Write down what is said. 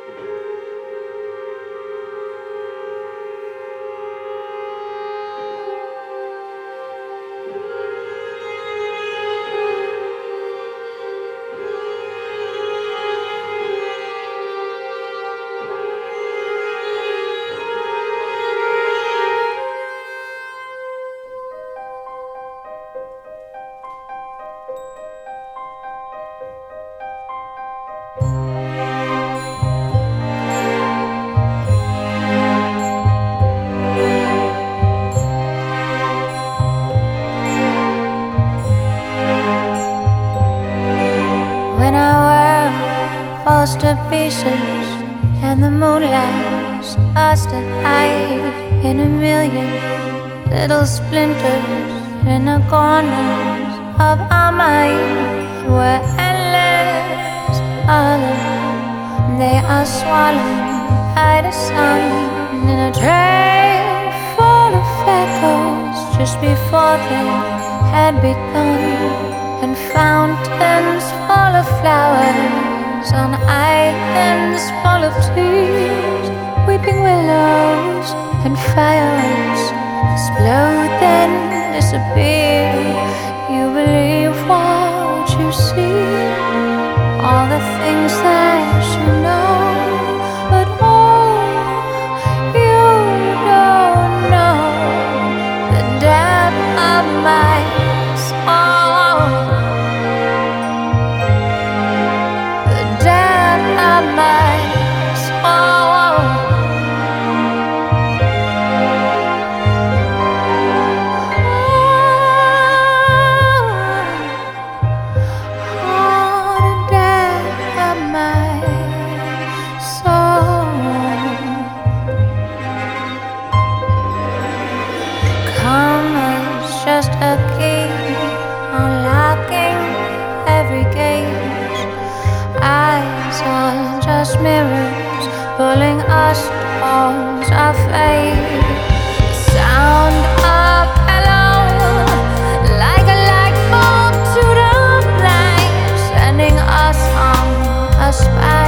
When our world falls to pieces and the moonlight starts to hide in a million little splinters in the corners of our mind, we're endless others. They are swallowed by the sun in a train full of echoes just before they had begun, and fountains full of flowers on islands full of tears, weeping willows and fireworks explode then disappear. You believe what you see, all the things that you know, but oh, you don't know the depth of my soul, the depth of my soul. Oh, the depth of my soul. Karma's just a key unlocking every gate. Eyes are just mirrors pulling us towards our fate. The sound of hello, like a light bulb to the blind, sending us on a spiral.